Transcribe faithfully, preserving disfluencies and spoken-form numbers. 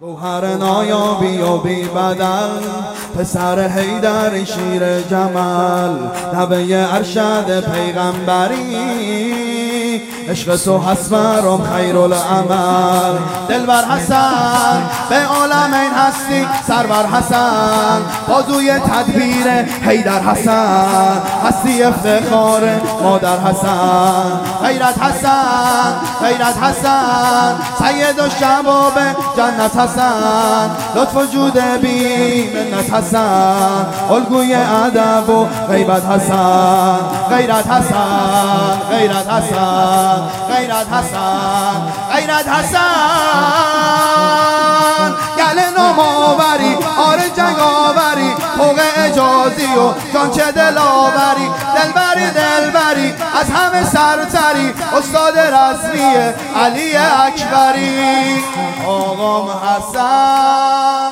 گوهر نایابی و بی بدل، پسر حیدر شیر جمل، نوه ارشد پیغمبری، عشق تو حسبرم خیرالعمل. دلبر حسن به عالمین هستی، سرور حسن بازوی تدبیر حیدر حسن، هستی افتخار مادر حسن. غیرت حسن غیرت حسن سید و شباب جنت حسن، لطف وجود بی منت حسن، الگوی ادب و غیبت حسن. غیرت حسن غیرت حسن غیرت حسن غیرت حسن گل نماوری آره جنگ آوری، فوق اجازی و جانچه دلاوری، دلبری دلبری از همه سرتری، استاد رسمی علی اکبری. آقام حسن